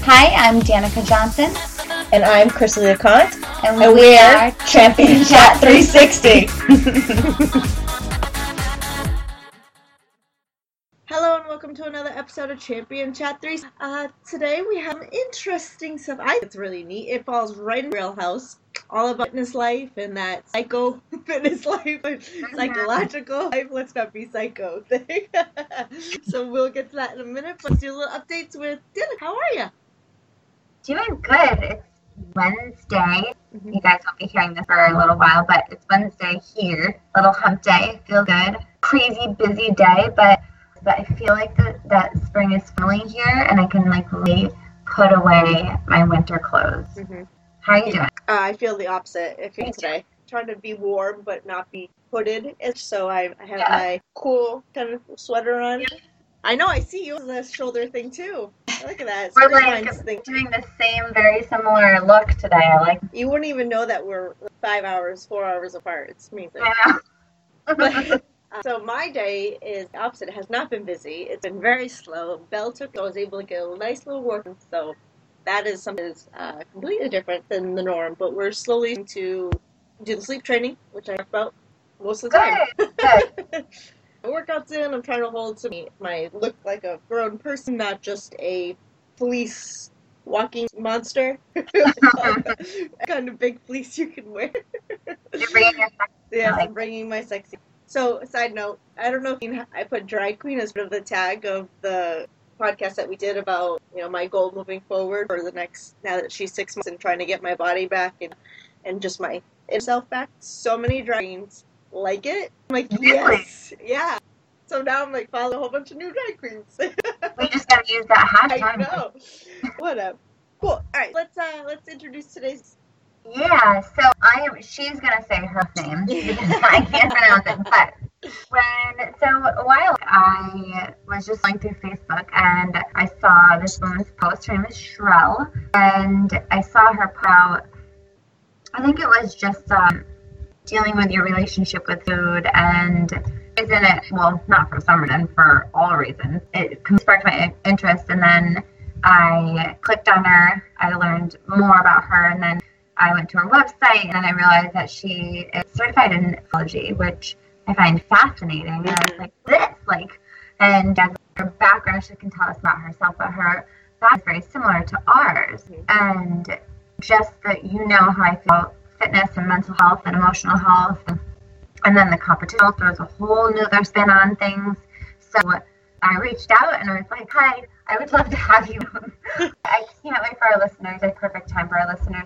Hi, I'm Danica Johnson. And I'm Crystal LeConte. And we are Champion Chat 360. Hello and welcome to another episode of Champion Chat 3. Today we have interesting stuff. I think it's really neat. It falls right in Real House. All about fitness life and that psycho fitness life, psychological life. Let's not be psycho thing. So we'll get to that in a minute. Let's do a little updates with Dylan. How are you? Doing good. It's Wednesday. You guys won't be hearing this for a little while, but it's Wednesday here. Little hump day. Feel good. Crazy busy day, but I feel like that spring is finally here, and I can really put away my winter clothes. How are you doing? I feel the opposite. I feel today. Trying to be warm but not be hooded. So I have my cool kind of sweater on. I know, I see you. It's a shoulder thing too. Look at that. We're doing the same, very similar look today. You wouldn't even know that we're 4 hours apart. It's amazing. Yeah. So my day is the opposite. It has not been busy. It's been very slow. Bell took. I was able to get a nice little work. So that is something that's completely different than the norm. But we're slowly to do the sleep training, which I talk about most of the time. Good. My workout's in. I'm trying to hold my look like a grown person, not just a fleece walking monster. Kind of big fleece you can wear. You're bringing your sexy. Yes, I'm bringing my sexy. So, side note, I don't know if I put drag queen as part of the tag of the podcast that we did about, my goal moving forward for the next, now that she's 6 months and trying to get my body back and just my inner self back. So many drag queens like it. I'm like, yes. Yeah. So now I'm follow a whole bunch of new drag queens. We just gotta use that hashtag. I know. Whatever. Cool. All right. Let's introduce today's. Yeah, so she's gonna say her name because I can't pronounce it, but a while ago, I was just going through Facebook and I saw this woman's post. Her name is Shrell, and I saw her put out, I think it was just dealing with your relationship with food, and isn't it, well, not for some reason, for all reasons. It sparked my interest, and then I clicked on her, I learned more about her, and then I went to her website, and then I realized that she is certified in psychology, which I find fascinating. And I was and as her background, she can tell us about herself, but her background is very similar to ours. And just that how I feel about fitness and mental health and emotional health, and then the competition throws a whole new other spin on things. So I reached out and I was like, hi, I would love to have you. I can't wait for our listeners, a perfect time for our listeners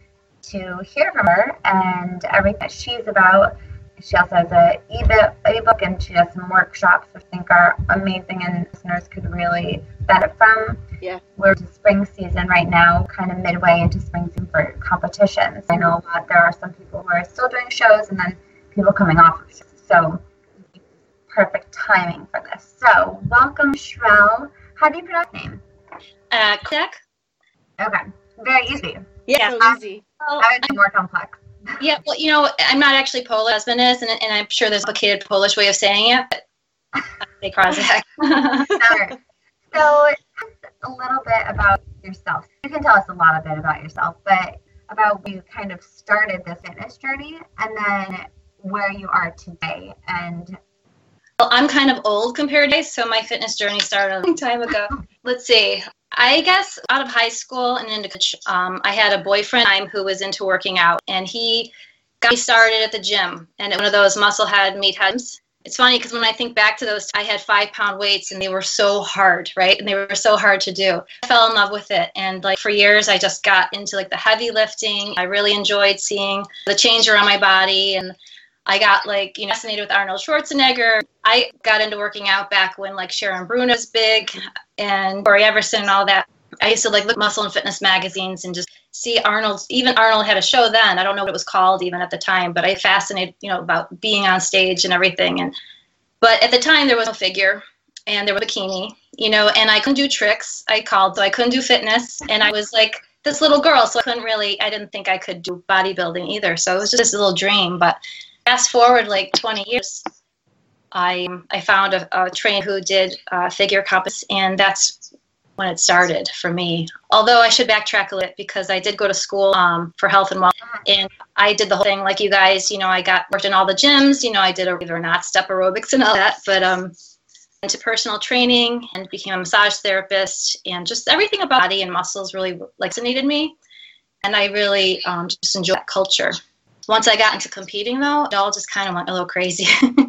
to hear from her and everything that she's about. She also has an ebook, and she has some workshops which I think are amazing and listeners could really benefit from. Yeah. We're in spring season right now, kind of midway into spring season for competitions. I know there are some people who are still doing shows and then people coming off of shows. So perfect timing for this. So welcome, Shrell. How do you pronounce your name? Click. Okay. Very easy. Yeah, so easy. I would be more complex. Yeah, well, I'm not actually Polish. My husband is, and I'm sure there's a complicated Polish way of saying it, but I say Krozak. Sure. So, a little bit about yourself. You can tell us a lot about yourself, but about when you kind of started this fitness journey, and then where you are today. And well, I'm kind of old compared to, so my fitness journey started a long time ago. Let's see. I guess out of high school and into college, I had a boyfriend who was into working out, and he got me started at the gym, and one of those muscle-head, meatheads. It's funny because when I think back to those, I had 5-pound weights, and they were so hard, right? And they were so hard to do. I fell in love with it, and for years, I just got into the heavy lifting. I really enjoyed seeing the change around my body, and I got fascinated with Arnold Schwarzenegger. I got into working out back when Sharon Bruno was big and Corey Everson and all that. I used to look Muscle and Fitness magazines and just see Arnold. Even Arnold had a show then. I don't know what it was called even at the time, but I fascinated, about being on stage and everything. But at the time there was no figure and there was a bikini, and I couldn't do tricks. So I couldn't do fitness, and I was this little girl, so I didn't think I could do bodybuilding either. So it was just this little dream. But fast forward 20 years, I found a trainer who did figure competition, and that's when it started for me. Although I should backtrack a little bit because I did go to school for health and wellness, and I did the whole thing like you guys. I worked in all the gyms. I did believe it or not step aerobics and all that, but into personal training and became a massage therapist, and just everything about body and muscles really fascinated me, and I really just enjoyed that culture. Once I got into competing, though, it all just kind of went a little crazy.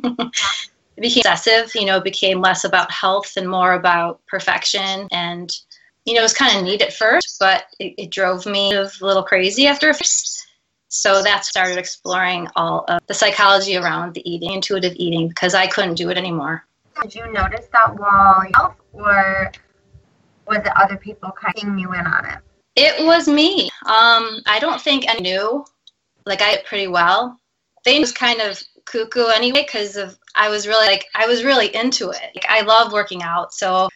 It became excessive, became less about health and more about perfection. And, it was kind of neat at first, but it drove me a little crazy after first. So that started exploring all of the psychology around the eating, intuitive eating, because I couldn't do it anymore. Did you notice that wall yourself, or was it other people kind of keying you in on it? It was me. I don't think I knew. I ate pretty well. They was kind of cuckoo anyway because I was really into it. I love working out. So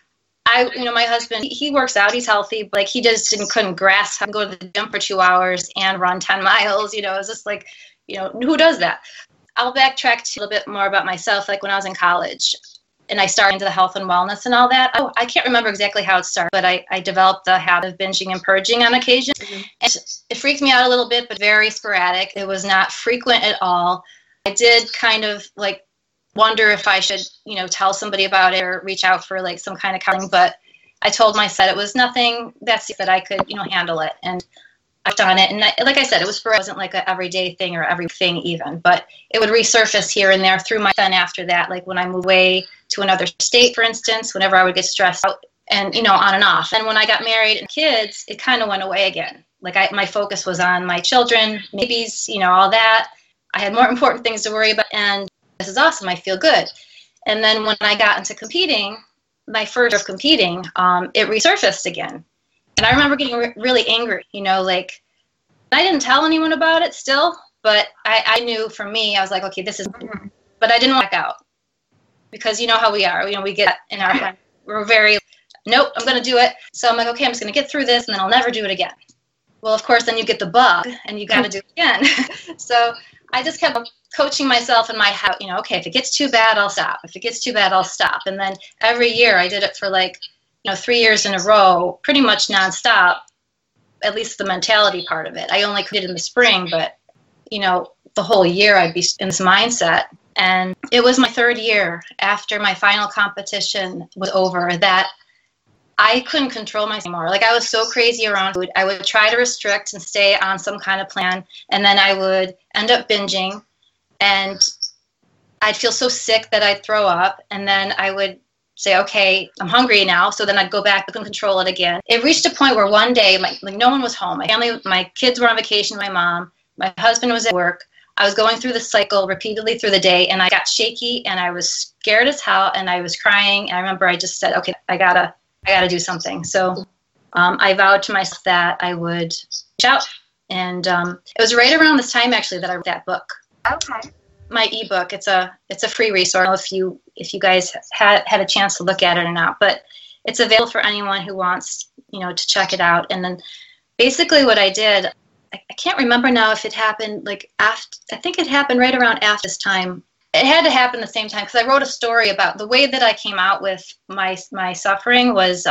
my husband, he works out, he's healthy, but he just couldn't grasp how to go to the gym for 2 hours and run 10 miles. It was just who does that? I'll backtrack to a little bit more about myself. When I was in college and I started into the health and wellness and all that, I can't remember exactly how it started, but I developed the habit of binging and purging on occasion. Mm-hmm. And it freaked me out a little bit, but very sporadic. It was not frequent at all. I did kind of wonder if I should, tell somebody about it or reach out for some kind of counseling, but I told myself it was nothing that I could, handle it. And I've done it. And like I said, it wasn't an everyday thing or everything even, but it would resurface here and there through my son after that. When I moved away to another state, for instance, whenever I would get stressed out and, on and off. And when I got married and kids, it kind of went away again. My focus was on my children, babies, all that. I had more important things to worry about, and this is awesome. I feel good. And then when I got into competing, my first of competing, it resurfaced again. And I remember getting really angry, I didn't tell anyone about it still, but I knew for me, I was like, okay, this is, but I didn't want to back out because you know how we are, we get in our head, we're very, nope, I'm going to do it. So I'm like, okay, I'm just going to get through this and then I'll never do it again. Well, of course, then you get the bug and you got to do it again. So I just kept coaching myself in my head, okay, if it gets too bad, I'll stop. If it gets too bad, I'll stop. And then every year I did it for 3 years in a row, pretty much nonstop, at least the mentality part of it. I only did it in the spring, but, the whole year I'd be in this mindset. And it was my third year after my final competition was over that I couldn't control myself anymore. I was so crazy around food. I would try to restrict and stay on some kind of plan, and then I would end up binging, and I'd feel so sick that I'd throw up, and then I would say, okay, I'm hungry now, so then I'd go back and control it again. It reached a point where one day, no one was home. My kids were on vacation with my mom. My husband was at work. I was going through the cycle repeatedly through the day, and I got shaky, and I was scared as hell, and I was crying. And I remember I just said, okay, I gotta do something. So I vowed to myself that I would reach out. And it was right around this time, actually, that I wrote that book. Okay. My ebook. It's a free resource. I don't know if you guys had a chance to look at it or not, but it's available for anyone who wants, to check it out. And then basically what I did, I can't remember now if it happened after, I think it happened right around after this time. It had to happen the same time because I wrote a story about the way that I came out with my suffering was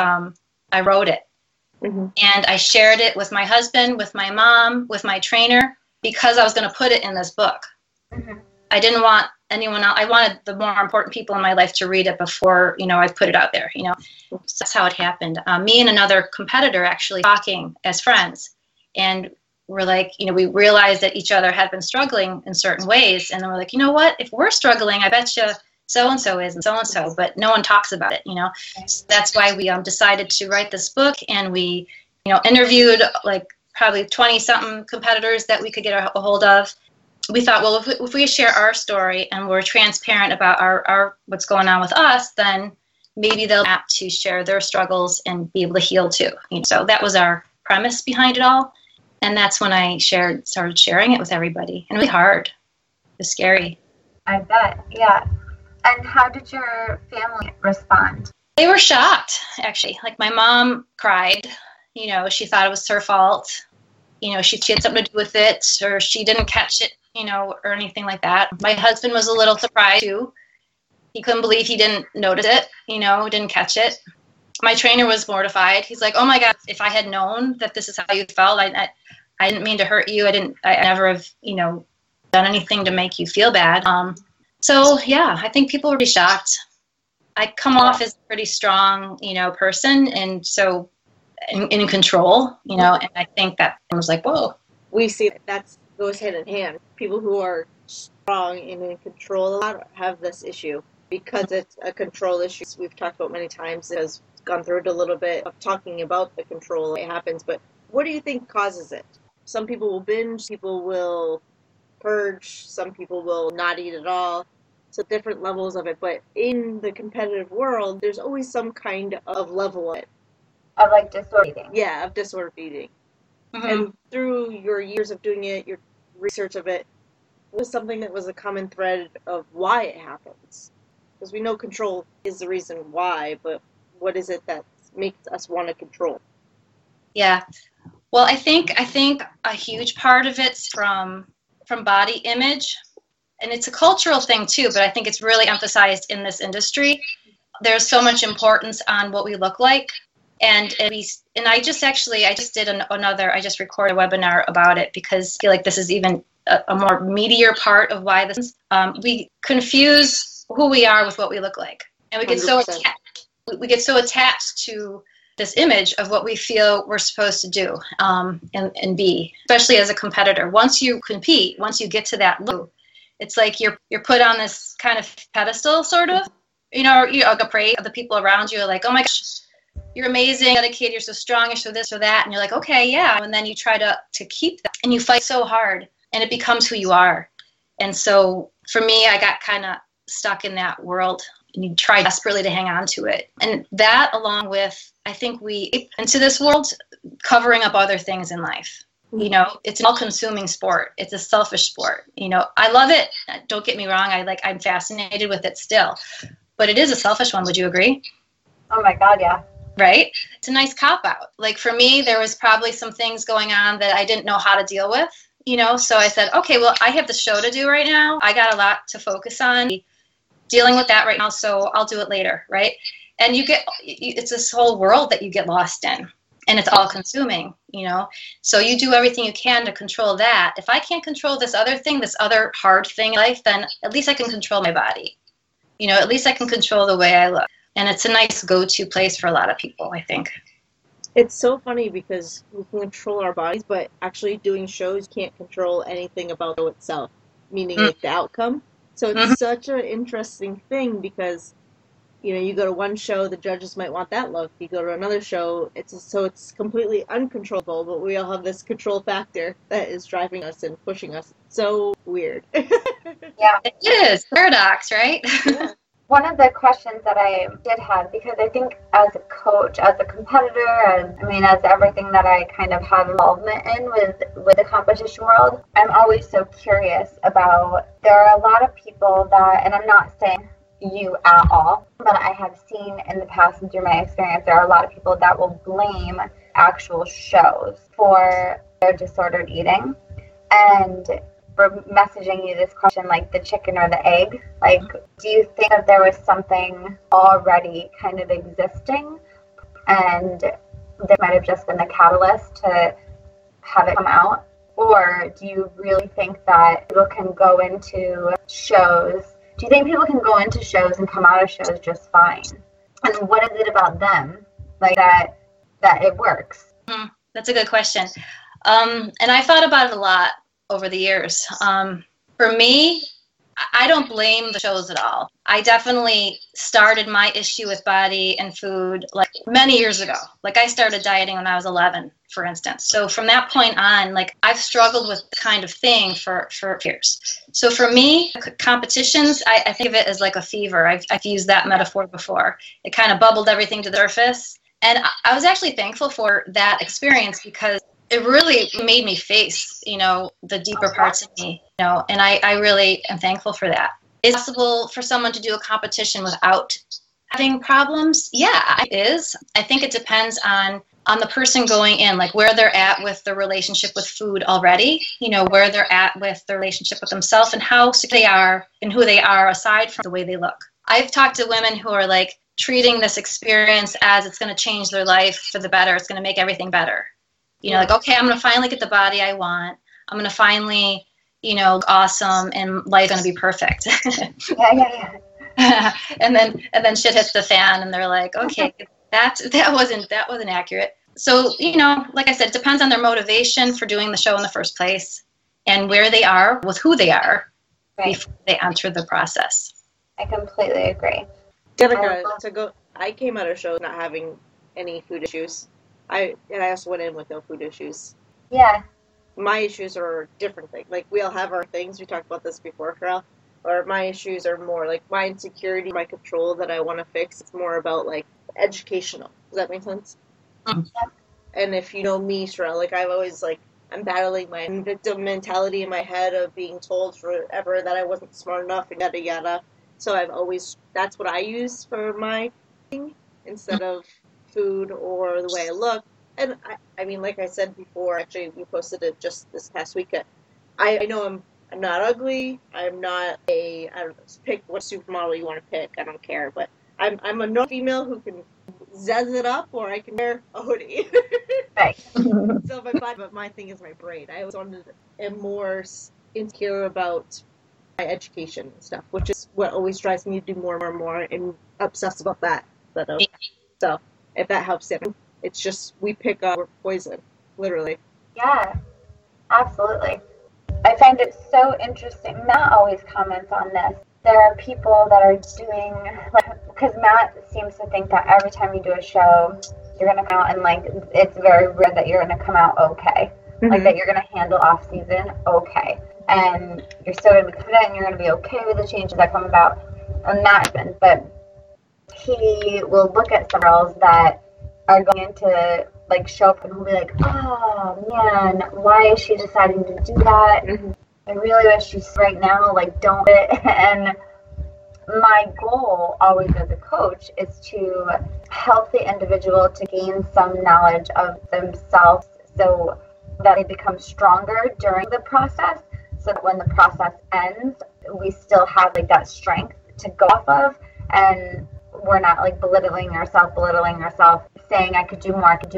I wrote it. Mm-hmm. And I shared it with my husband, with my mom, with my trainer, because I was going to put it in this book. Mm-hmm. I didn't want anyone else. I wanted the more important people in my life to read it before, I put it out there, So that's how it happened. Me and another competitor actually talking as friends. And we're we realized that each other had been struggling in certain ways. And then we're like, you know what? If we're struggling, I bet you so-and-so is and so-and-so, but no one talks about it, So that's why we decided to write this book. And we, interviewed probably 20-something competitors that we could get a hold of. We thought, well, if we share our story and we're transparent about our what's going on with us, then maybe they'll be apt to share their struggles and be able to heal too. So that was our premise behind it all. And that's when I started sharing it with everybody. And it was hard. It was scary. I bet, yeah. And how did your family respond? They were shocked, actually. My mom cried. She thought it was her fault. She had something to do with it, or she didn't catch it, or anything like that. My husband was a little surprised, too. He couldn't believe he didn't notice it, didn't catch it. my trainer was mortified. He's like, oh my God, if I had known that this is how you felt, I didn't mean to hurt you. I never have, done anything to make you feel bad. So yeah, I think people were pretty shocked. I come off as a pretty strong, person, and so in control, and I think that I was like, whoa. We see that goes hand in hand. People who are strong and in control a lot have this issue because it's a control issue. We've talked about many times. It has gone through it a little bit of talking about the control. It happens, but what do you think causes it? Some people will binge, people will purge, some people will not eat at all. So different levels of it. But in the competitive world, there's always some kind of level of it. Of like disordered eating. Yeah, of disordered eating. Mm-hmm. And through your years of doing it, your research of it, was something that was a common thread of why it happens. Because we know control is the reason why, but what is it that makes us want to control? Yeah. Well, I think a huge part of it's from body image. And it's a cultural thing too, but I think it's really emphasized in this industry. There's so much importance on what we look like. And I just recorded a webinar about it because I feel like this is even a more meatier part of why this is. We confuse who we are with what we look like. And we get 100%. so attached to this image of what we feel we're supposed to do and be, especially as a competitor. Once you compete, once you get to that loop, it's like you're put on this kind of pedestal, sort of, you're praise of the people around you are like, oh my gosh, you're amazing, dedicated, you're so strong, you're so this or that. And you're like, okay, yeah. And then you try to keep that and you fight so hard and it becomes who you are. And so for me, I got kind of stuck in that world and you try desperately to hang on to it. And that along with, I think we into this world covering up other things in life. It's an all-consuming sport. It's a selfish sport. I love it. Don't get me wrong. I'm fascinated with it still, but it is a selfish one. Would you agree? Oh my God, yeah. Right? It's a nice cop-out. Like for me, there was probably some things going on that I didn't know how to deal with, so I said, okay, well, I have the show to do right now. I got a lot to focus on dealing with that right now, so I'll do it later, right? And it's this whole world that you get lost in. And it's all consuming, So you do everything you can to control that. If I can't control this other thing, this other hard thing in life, then at least I can control my body. At least I can control the way I look. And it's a nice go-to place for a lot of people, I think. It's so funny because we can control our bodies, but actually doing shows can't control anything about the show itself, meaning like the outcome. So it's such an interesting thing because you go to one show, the judges might want that look. You go to another show, it's completely uncontrollable, but we all have this control factor that is driving us and pushing us. So weird. Yeah. It is. Paradox, right? Yeah. One of the questions that I did have, because I think as a coach, as a competitor, as everything that I kind of have involvement in with the competition world, I'm always so curious about, there are a lot of people that, and I'm not saying you at all, but I have seen in the past and through my experience, there are a lot of people that will blame actual shows for their disordered eating. And for messaging you this question, like the chicken or the egg, like, do you think that there was something already kind of existing and there might have just been the catalyst to have it come out? Or do you really think that people can go into shows? Do you think people can go into shows and come out of shows just fine? And what is it about them, like that it works? That's a good question. And I thought about it a lot over the years. For me, I don't blame the shows at all. I definitely started my issue with body and food like many years ago. Like I started dieting when I was 11, for instance. So from that point on, like I've struggled with the kind of thing for years. So for me, competitions, I think of it as like a fever. I've used that metaphor before. It kind of bubbled everything to the surface. And I was actually thankful for that experience because it really made me face, the deeper parts of me, and I really am thankful for that. Is it possible for someone to do a competition without having problems? Yeah, it is. I think it depends on the person going in, like where they're at with the relationship with food already, where they're at with the relationship with themselves and how secure they are and who they are aside from the way they look. I've talked to women who are like treating this experience as it's going to change their life for the better. It's going to make everything better. You know, like, okay, I'm going to finally get the body I want. I'm going to finally, you know, look awesome, and life's going to be perfect. Yeah. and then shit hits the fan, and they're like, okay, that wasn't accurate. So, you know, like I said, it depends on their motivation for doing the show in the first place and where they are with who they are before they enter the process. I completely agree. I came out of show not having any food issues. I also went in with no food issues. Yeah. My issues are different things. Like, we all have our things. We talked about this before, Carol. Or my issues are more like my insecurity, my control that I want to fix. It's more about like educational. Does that make sense? Mm-hmm. And if you know me, Sherelle, like, I've always like, I'm battling my victim mentality in my head of being told forever that I wasn't smart enough and yada yada. So that's what I use for my thing instead of food or the way I look. And I mean, like I said before, actually, we posted it just this past weekend. I know I'm not ugly. I'm not I don't know, pick what supermodel you want to pick. I don't care. But I'm a normal female who can zazz it up, or I can wear a hoodie. Right. So but my thing is my brain. I always am more insecure about my education and stuff, which is what always drives me to do more and more and obsess about that. So if that helps it, it's just we pick up poison, literally. Yeah, absolutely. I find it so interesting. Matt always comments on this. There are people that are doing, like, because Matt seems to think that every time you do a show, you're going to come out and, like, it's very rare that you're going to come out okay. Mm-hmm. Like, that you're going to handle off season okay. And you're still going to be confident and you're going to be okay with the changes that come about. And that happens. But he will look at some girls that are going into, like, show up and he'll be like, oh, man, why is she deciding to do that? Mm-hmm. I really wish she's right now, like, don't it. And my goal always as a coach is to help the individual to gain some knowledge of themselves so that they become stronger during the process, so that when the process ends, we still have, like, that strength to go off of, and we're not, like, belittling ourselves, saying I could do more, I could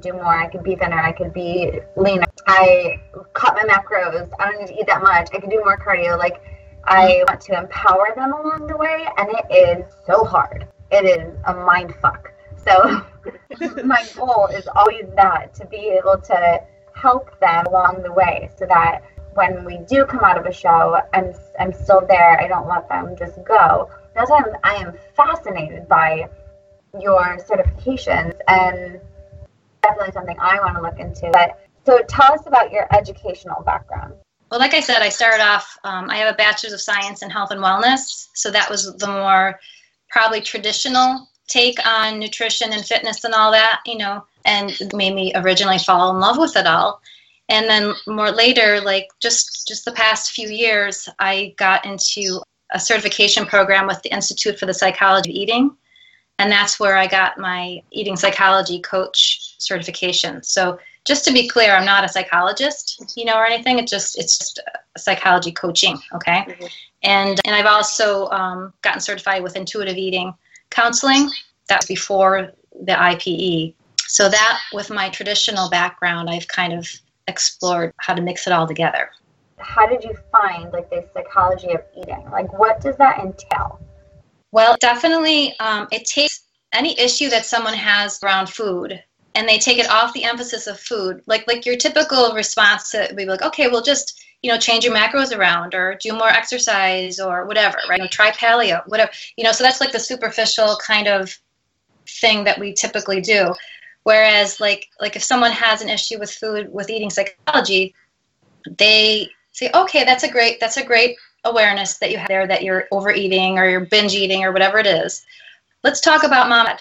be thinner, I could be leaner, I cut my macros, I don't need to eat that much, I could do more cardio. Like, I want to empower them along the way, and it is so hard. It is a mind fuck. So my goal is always that, to be able to help them along the way so that when we do come out of a show, I'm still there. I don't let them just go. That's why I am fascinated by your certifications, and definitely something I want to look into. But so tell us about your educational background. Well, like I said, I started off, I have a bachelor's of science in health and wellness. So that was the more probably traditional take on nutrition and fitness and all that, you know, and made me originally fall in love with it all. And then more later, like just the past few years, I got into a certification program with the Institute for the Psychology of Eating. And that's where I got my eating psychology coach certification. So just to be clear, I'm not a psychologist, you know, or anything. It's just psychology coaching, okay? Mm-hmm. And I've also gotten certified with intuitive eating counseling. That was before the IPE. So that, with my traditional background, I've kind of explored how to mix it all together. How did you find, like, the psychology of eating? Like, what does that entail? Well, definitely it takes any issue that someone has around food, and they take it off the emphasis of food. Like your typical response to be like, okay, well, just, you know, change your macros around, or do more exercise, or whatever, right? You know, try paleo, whatever. You know, so that's like the superficial kind of thing that we typically do. Whereas, like if someone has an issue with food, with eating psychology, they say, okay, that's a great awareness that you have there, that you're overeating or you're binge eating or whatever it is. Let's talk about mom.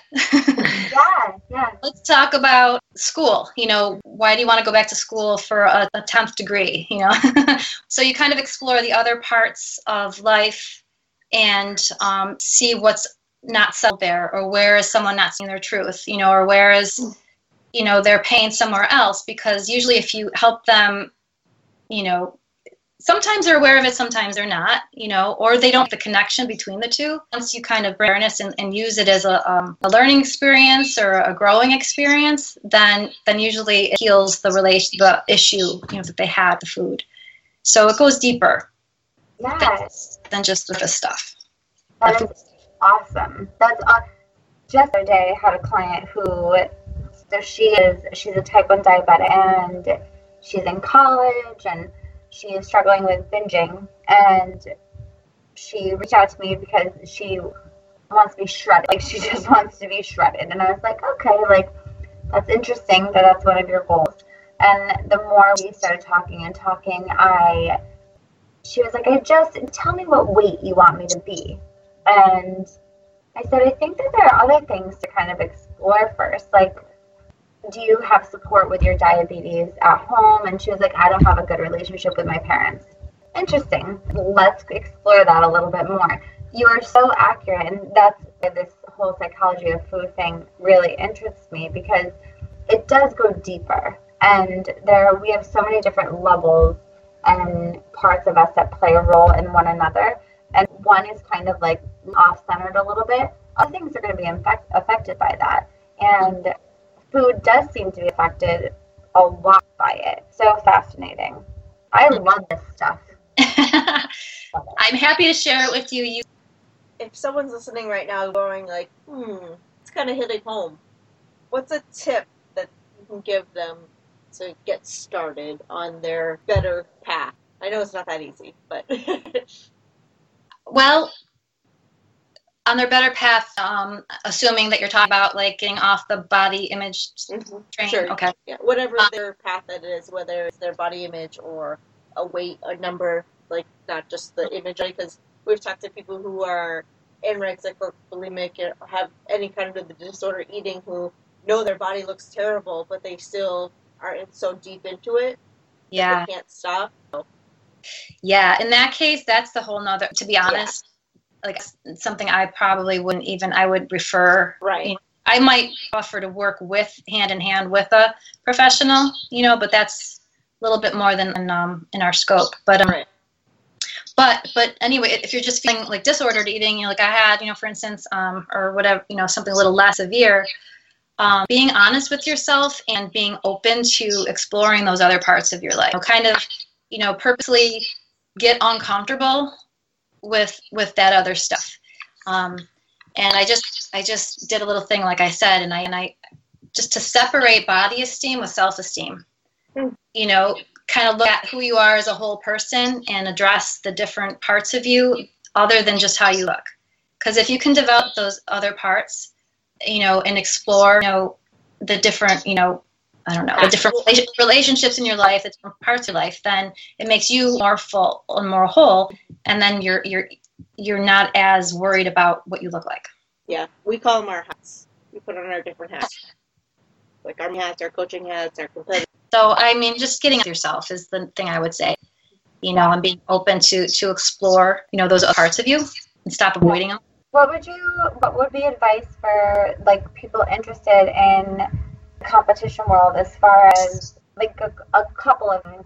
Yeah. Let's talk about school. You know, why do you want to go back to school for a 10th degree? You know, so you kind of explore the other parts of life and see what's not settled there, or where is someone not seeing their truth, you know, or where is, you know, their pain somewhere else. Because usually if you help them, you know, sometimes they're aware of it, sometimes they're not, or they don't make the connection between the two. Once you kind of bring awareness and use it as a learning experience or a growing experience, then usually it heals the issue, that they had with the food. So it goes deeper than just the stuff. That is awesome. Just the other day, I had a client who, so she's a type 1 diabetic, and she's in college, and she is struggling with binging, and she reached out to me because she wants to be shredded. Like, she just wants to be shredded. And I was like, okay, like, that's interesting that that's one of your goals. And the more we started talking, she was like, tell me what weight you want me to be. And I said, I think that there are other things to kind of explore first. Like, do you have support with your diabetes at home? And she was like, I don't have a good relationship with my parents. Interesting. Let's explore that a little bit more. You are so accurate, and that's why this whole psychology of food thing really interests me, because it does go deeper. And we have so many different levels and parts of us that play a role in one another. And one is kind of like off-centered a little bit. Other things are going to be affected by that. And food does seem to be affected a lot by it. So fascinating. I love this stuff. I'm happy to share it with you. If someone's listening right now going like, it's kind of hitting home, what's a tip that you can give them to get started on their better path? I know it's not that easy, but... Well, on their better path, assuming that you're talking about like getting off the body image train. Sure. Okay. Yeah. Whatever their path that is, whether it's their body image or a weight, a number, like not just the image, because we've talked to people who are anorexic or bulimic or have any kind of disorder eating who know their body looks terrible, but they still are so deep into it. Yeah. They can't stop. So. Yeah. In that case, that's the whole nother, to be honest. Yeah. Like something I probably wouldn't even, I would refer. Right. I might offer to work hand in hand with a professional, but that's a little bit more than in our scope. But right. But anyway, if you're just feeling like disordered eating, like I had, for instance, or whatever, something a little less severe, being honest with yourself and being open to exploring those other parts of your life, kind of, purposely get uncomfortable with that other stuff. And I just did a little thing, like I said, and I just to separate body esteem with self-esteem, kind of look at who you are as a whole person and address the different parts of you other than just how you look. Because if you can develop those other parts, and explore, the different, the different relationships in your life, the different parts of your life, then it makes you more full and more whole. And then you're not as worried about what you look like. Yeah, we call them our hats. We put on our different hats, like our hats, our coaching hats, our competitive. So just getting with yourself is the thing I would say, and being open to explore, those other parts of you and stop avoiding them. What would be advice for like people interested in the competition world, as far as like a couple of things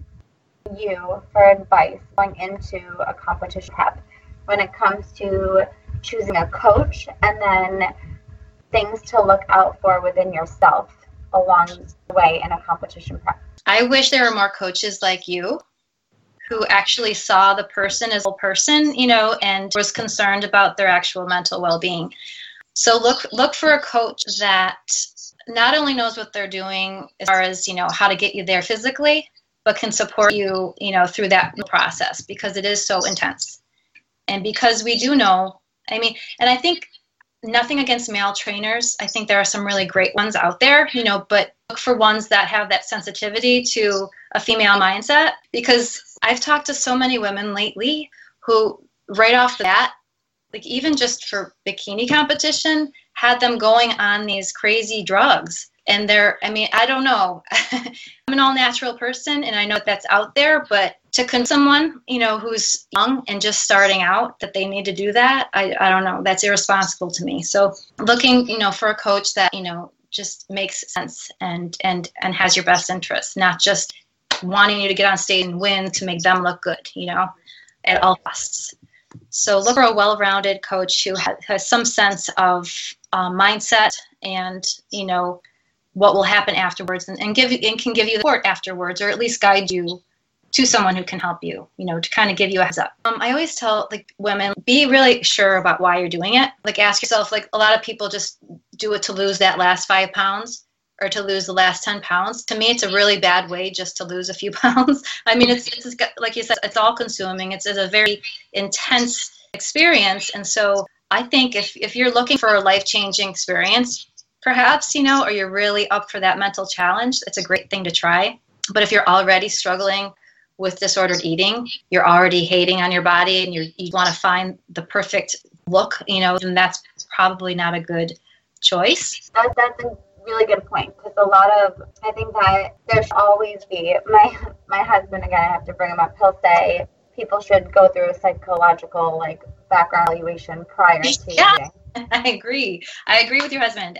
for advice going into a competition prep when it comes to choosing a coach, and then things to look out for within yourself along the way in a competition prep? I wish there were more coaches like you who actually saw the person as a person, and was concerned about their actual mental well-being. So look for a coach that not only knows what they're doing as far as, how to get you there physically, but can support you, through that process, because it is so intense. And because we do know, and I think nothing against male trainers. I think there are some really great ones out there, but look for ones that have that sensitivity to a female mindset, because I've talked to so many women lately who right off the bat, like even just for bikini competition, had them going on these crazy drugs. And I don't know. I'm an all-natural person, and I know that's out there, but to convince someone, who's young and just starting out that they need to do that, I don't know. That's irresponsible to me. So looking, for a coach that, just makes sense and has your best interest, not just wanting you to get on stage and win to make them look good, at all costs. So look for a well-rounded coach who has some sense of mindset and, what will happen afterwards and can give you support afterwards, or at least guide you to someone who can help you, to kind of give you a heads up. I always tell women, be really sure about why you're doing it. Ask yourself, a lot of people just do it to lose that last 5 pounds or to lose the last 10 pounds. To me, it's a really bad way just to lose a few pounds. I mean, it's like you said, it's all consuming. It's a very intense experience. And so I think if you're looking for a life-changing experience, perhaps, or you're really up for that mental challenge, it's a great thing to try. But if you're already struggling with disordered eating, you're already hating on your body and you want to find the perfect look, then that's probably not a good choice. That's a really good point, because I think that there should always be, my husband, again, I have to bring him up, he'll say people should go through a psychological background evaluation prior to eating. I agree with your husband.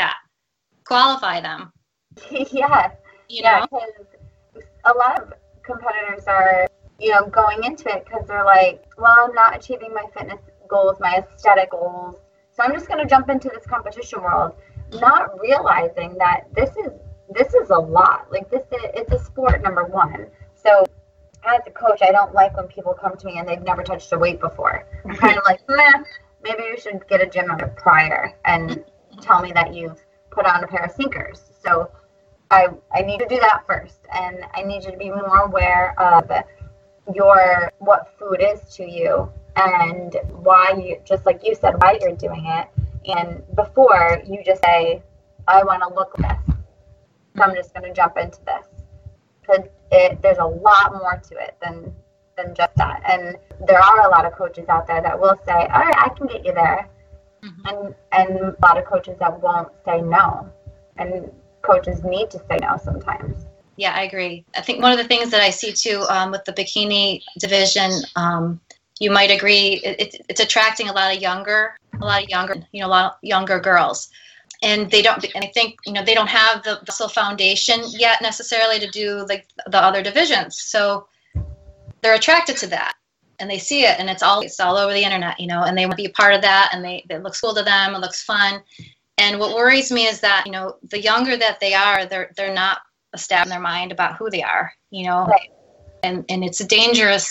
Qualify them. Yeah, because a lot of competitors are, going into it because they're like, well, I'm not achieving my fitness goals, my aesthetic goals, so I'm just going to jump into this competition world, not realizing that this is a lot. It's a sport, number one. So as a coach, I don't like when people come to me and they've never touched a weight before. I'm kind of like, maybe you should get a gym membership prior and tell me that you've put on a pair of sneakers. So I need to do that first, and I need you to be more aware of what food is to you and why you, just like you said, why you're doing it. And before you just say, I want to look at this, so I'm just going to jump into this. Because there's a lot more to it than just that. And there are a lot of coaches out there that will say, all right, I can get you there. Mm-hmm. And a lot of coaches that won't say no. And coaches need to say no sometimes. Yeah, I agree. I think one of the things that I see too with the bikini division, you might agree, it's attracting a lot of younger, girls. And they don't, and I think, they don't have the muscle foundation yet necessarily to do the other divisions. So they're attracted to that and they see it, and it's all over the internet, and they want to be a part of that, and it looks cool to them. It looks fun. And what worries me is that, the younger that they are, they're not established in their mind about who they are, Right. And it's a dangerous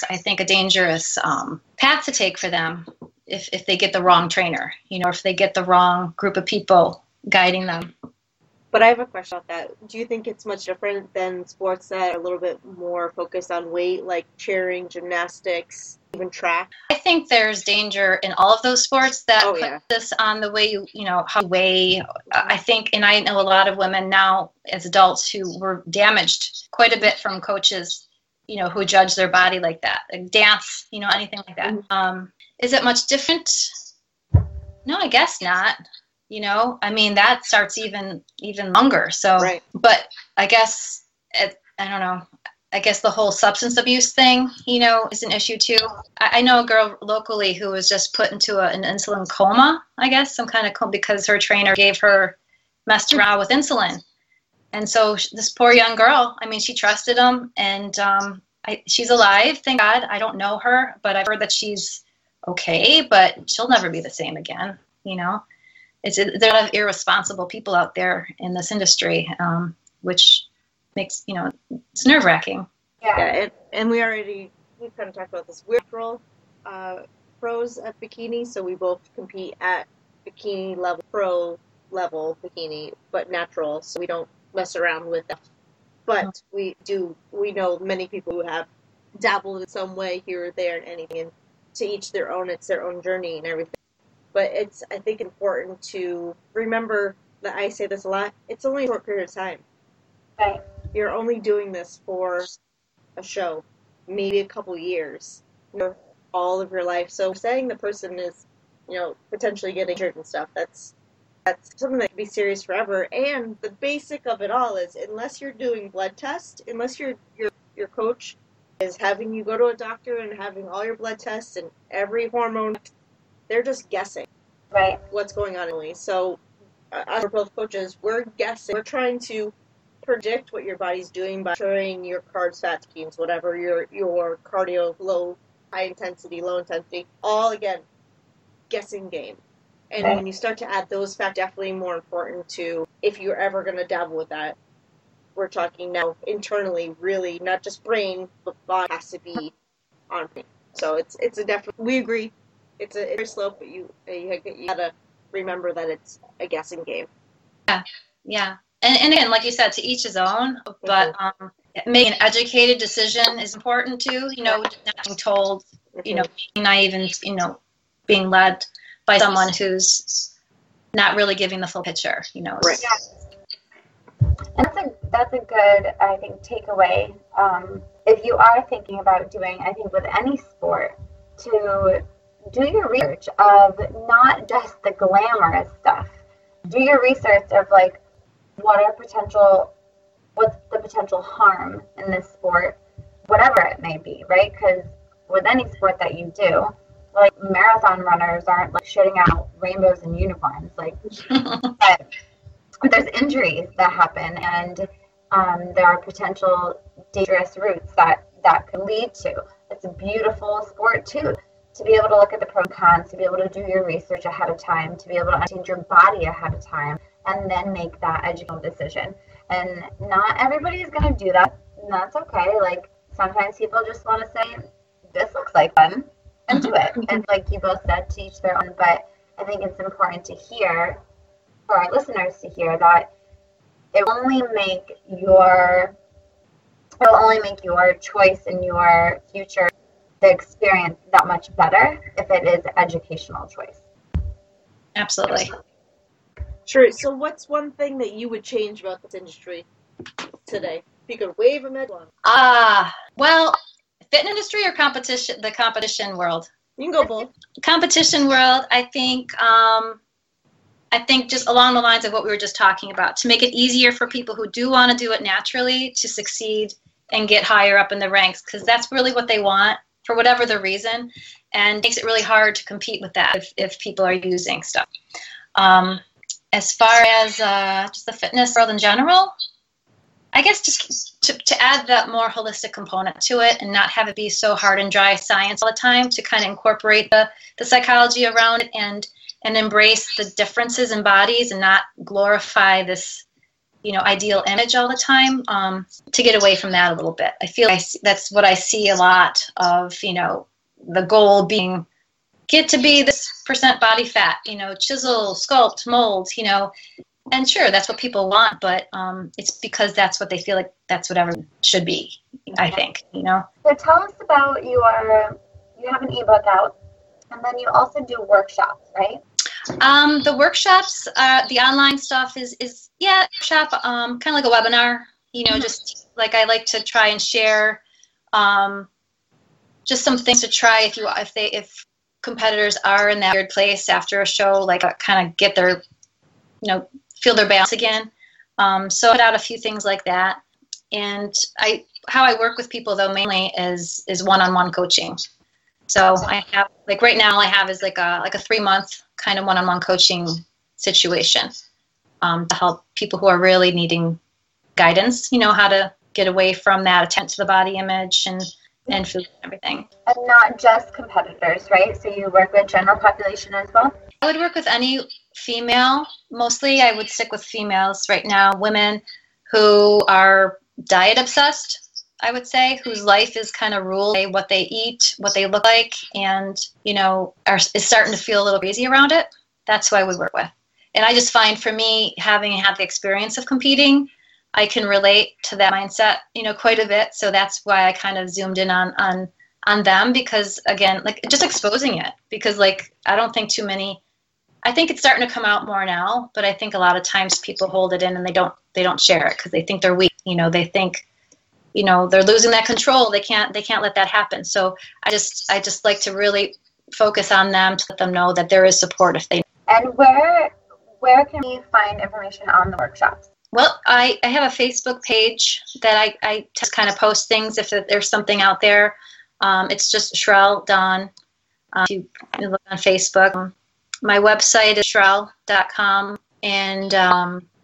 path to take for them if they get the wrong trainer, if they get the wrong group of people guiding them. But I have a question about that. Do you think it's much different than sports that are a little bit more focused on weight, like cheering, gymnastics, even track? I think there's danger in all of those sports that put this on the way how you weigh. I think, and I know a lot of women now as adults who were damaged quite a bit from coaches, who judge their body like that, like dance, anything like that. Mm-hmm. Is it much different? No, I guess not. I mean, that starts even longer. So, right. But I guess, I don't know. I guess the whole substance abuse thing, is an issue too. I know a girl locally who was just put into an insulin coma, I guess, some kind of coma, because her trainer messed around with insulin. And so this poor young girl, I mean, she trusted him, and she's alive, thank God. I don't know her, but I've heard that she's okay, but she'll never be the same again, There are a lot of irresponsible people out there in this industry, which makes, it's nerve-wracking. Yeah, and we kind of talked about this. We're pros at bikini, so we both compete at bikini level, pro level bikini, but natural, so we don't mess around with that. But we know many people who have dabbled in some way here or there and anything, and to each their own, it's their own journey and everything. But it's, I think, important to remember that I say this a lot. It's only a short period of time. Right. You're only doing this for a show, maybe a couple years, all of your life. So saying the person is, potentially getting injured and stuff, that's something that can be serious forever. And the basic of it all is, unless you're doing blood tests, unless your coach is having you go to a doctor and having all your blood tests and every hormone, they're just guessing what's going on. So, as we're both coaches, we're guessing. We're trying to predict what your body's doing by measuring your carbs, fats, proteins, whatever, your cardio, high intensity, low intensity, all, again, guessing game. And when you start to add those factors, definitely more important to, if you're ever going to dabble with that, we're talking now internally, really, not just brain, but body has to be on point. So it's a definite, we agree, it's a slope, but you gotta remember that it's a guessing game. Yeah. And again, like you said, to each his own, but making an educated decision is important too, not being told, not even, being led by someone who's not really giving the full picture, Right. And that's a good, I think, takeaway. If you are thinking about doing, I think with any sport, to do your research of not just the glamorous stuff. Do your research of like, what's the potential harm in this sport, whatever it may be, right? Because with any sport that you do, like marathon runners aren't like shooting out rainbows and unicorns, like, but there's injuries that happen, and there are potential dangerous routes that could lead to. It's a beautiful sport too, to be able to look at the pros and cons, to be able to do your research ahead of time, to be able to understand your body ahead of time, and then make that educated decision. And not everybody is going to do that, and that's okay. Like, sometimes people just want to say, this looks like fun, and do it. And like you both said, to each their own, but I think it's important to hear, for our listeners to hear, that it will only make your choice and your future, the experience, that much better if it is an educational choice. Absolutely. Sure. So what's one thing that you would change about this industry today? If you could wave a med one. Well, fitness industry or competition, the competition world? You can go both. Competition world, I think just along the lines of what we were just talking about, to make it easier for people who do want to do it naturally to succeed and get higher up in the ranks, because that's really what they want for whatever the reason, and makes it really hard to compete with that if people are using stuff. As far as just the fitness world in general, I guess just to add that more holistic component to it and not have it be so hard and dry science all the time, to kind of incorporate the psychology around it and embrace the differences in bodies and not glorify this, ideal image all the time, to get away from that a little bit. I feel that's what I see a lot of, the goal being get to be this percent body fat, chisel, sculpt, mold, and sure, that's what people want, but it's because that's what they feel like that's what everyone should be, I think, So tell us about you have an ebook out, and then you also do workshops, right? The workshops, the online stuff is workshop, kind of like a webinar, just like I like to try and share, just some things to try if competitors are in that weird place after a show, like kind of get their, feel their balance again. So I put out a few things like that. And how I work with people though mainly is one-on-one coaching. So I have, like right now I have is like a 3-month kind of one-on-one coaching situation, to help people who are really needing guidance, how to get away from that attention to the body image and food and everything. And not just competitors, right? So you work with general population as well? I would work with any female. Mostly I would stick with females right now, women who are diet obsessed, I would say, whose life is kind of ruled by what they eat, what they look like, and, is starting to feel a little crazy around it. That's who I would work with. And I just find for me, having had the experience of competing, I can relate to that mindset, quite a bit. So that's why I kind of zoomed in on them, because again, like just exposing it, because like, I don't think too many, I think it's starting to come out more now, but I think a lot of times people hold it in and they don't share it because they think they're weak. They think, they're losing that control. They can't let that happen. So I just like to really focus on them, to let them know that there is support if they. And where can we find information on the workshops? Well, I have a Facebook page that I just kind of post things if there's something out there. It's just Shrell Dawn. If you look on Facebook. My website is shrell.com. And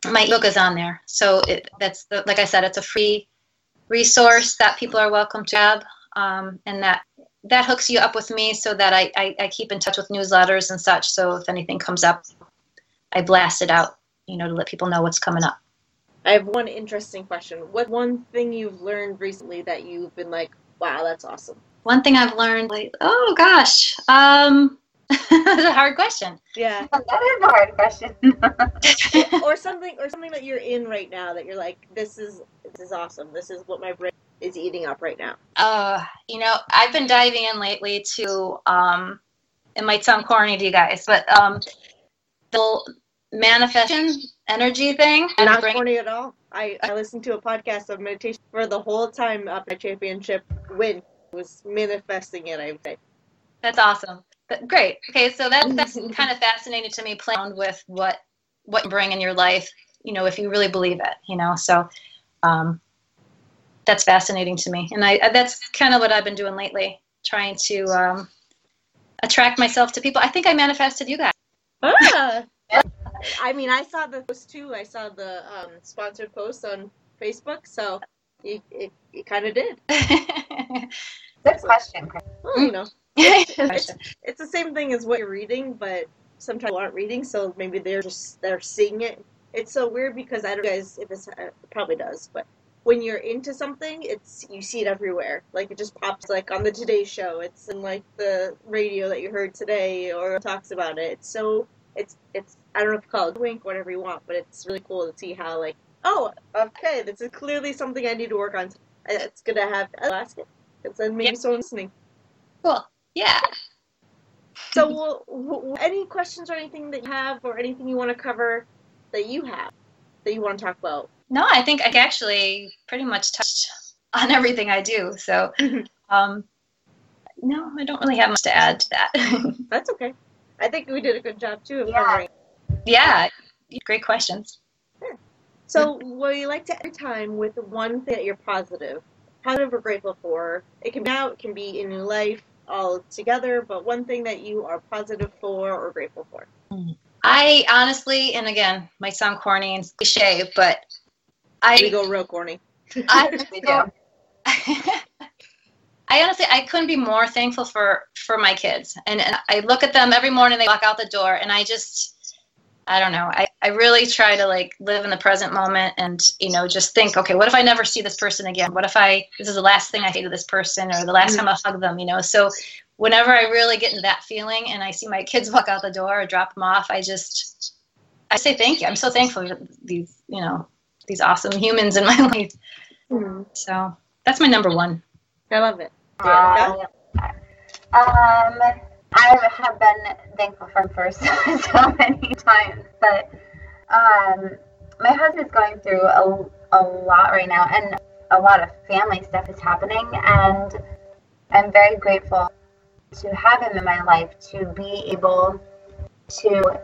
my ebook is on there. So like I said, it's a free resource that people are welcome to grab, and that hooks you up with me so that I keep in touch with newsletters and such. So if anything comes up, I blast it out, to let people know what's coming up. I have one interesting question. What one thing you've learned recently that you've been like, wow, that's awesome? One thing I've learned, oh gosh, that's a hard question. Yeah. That is a hard question. or something that you're in right now that you're like, this is awesome. This is what my brain is eating up right now. I've been diving in lately to, it might sound corny to you guys, but the manifestation energy thing. Not corny at all. I listened to a podcast of meditation for the whole time up my championship win. Was manifesting it, I would say. That's awesome. Great. Okay, so that's kind of fascinating to me, playing around with what you bring in your life, if you really believe it, So that's fascinating to me. And that's kind of what I've been doing lately, trying to attract myself to people. I think I manifested you guys. Ah! I mean, I saw the post too. I saw the sponsored post on Facebook, so you kind of did. Good question, Chris. Well, it's the same thing as what you're reading, but sometimes people aren't reading, so maybe they're seeing it. It's so weird because I don't know guys if this probably does, but when you're into something, you see it everywhere. Like it just pops like on the Today Show. It's in like the radio that you heard today or talks about it. It's so it's I don't know if you call it wink, whatever you want, but it's really cool to see how like, oh, okay, this is clearly something I need to work on. It's gonna have I'll ask it. Because then maybe someone's listening. Cool. Yeah. So, any questions or anything that you have, or anything you want to cover that you have, that you want to talk about? No, I think I actually pretty much touched on everything I do. So, no, I don't really have much to add to that. That's okay. I think we did a good job too of covering. Yeah. Great questions. Yeah. So, would you like to end time with one thing that you're positive or grateful for? It can be now, it can be in your life all together, but one thing that you are positive for or grateful for. I honestly, and again, might sound corny and cliche, but we go real corny. I honestly, I couldn't be more thankful for my kids. And I look at them every morning, they walk out the door, and I don't know. I really try to like live in the present moment and, just think, okay, what if I never see this person again? What if this is the last thing I say to this person or the last time I hug them, So whenever I really get into that feeling and I see my kids walk out the door or drop them off, I say thank you. I'm so thankful for these, these awesome humans in my life. Mm-hmm. So that's my number one. I love it. I have been thankful for him for so many times, but my husband's going through a lot right now, and a lot of family stuff is happening, and I'm very grateful to have him in my life, to be able to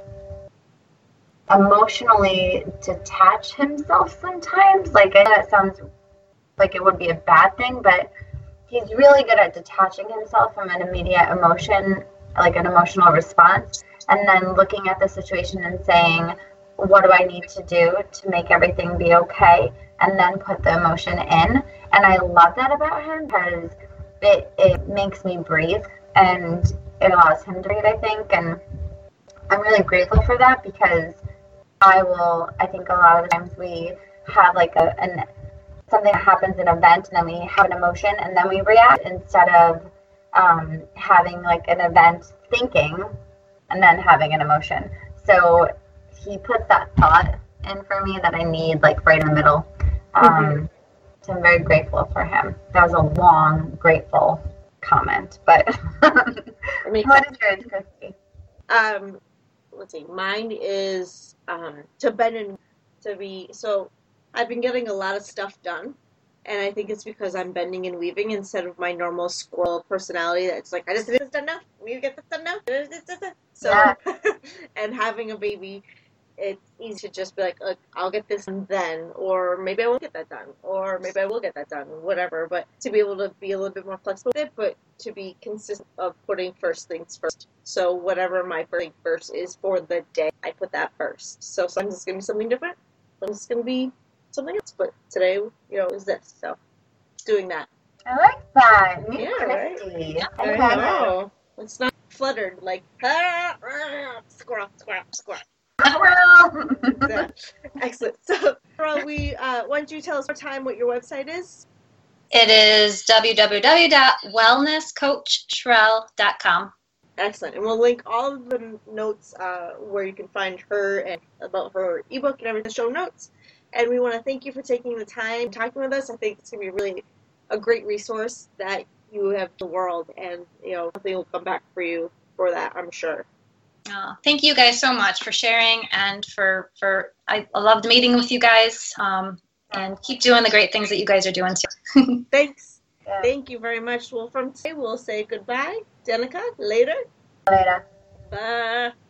emotionally detach himself sometimes. Like, I know it sounds like it would be a bad thing, but he's really good at detaching himself from an immediate emotion, like an emotional response, and then looking at the situation and saying, what do I need to do to make everything be okay, and then put the emotion in. And I love that about him because it makes me breathe, and it allows him to breathe, I think. And I'm really grateful for that, because I think a lot of the times we have like something that happens, an event, and then we have an emotion, and then we react instead of having like an event thinking and then having an emotion. So he puts that thought in for me that I need, like right in the middle. So I'm very grateful for him. That was a long, grateful comment, but what is yours, Christy? Let's see. Mine is to bend and to be. So I've been getting a lot of stuff done. And I think it's because I'm bending and weaving instead of my normal squirrel personality that's like, I just need this done now. I need to get this done now. So, yeah. And having a baby, it's easy to just be like, look, I'll get this done then, or maybe I won't get that done, or maybe I will get that done, whatever. But to be able to be a little bit more flexible with it, but to be consistent of putting first things first. So whatever my first thing first is for the day, I put that first. So sometimes it's going to be something different. It's going to be something else, but today, is this. So, doing that. I like that. Me Yeah, right? Christy. I know. It's not fluttered like, squirrel, squirrel, squirrel. Yeah. Excellent. So, Pearl, why don't you tell us what your website is? It is www.wellnesscoachshrell.com. Excellent. And we'll link all of the notes where you can find her and about her ebook and everything in the show notes. And we want to thank you for taking the time talking with us. I think it's going to be really a great resource that you have to the world, and something will come back for you for that, I'm sure. Thank you guys so much for sharing, and for I loved meeting with you guys, and keep doing the great things that you guys are doing too. Thanks. Yeah. Thank you very much. Well, from today, we'll say goodbye. Danica, later. Later. Bye.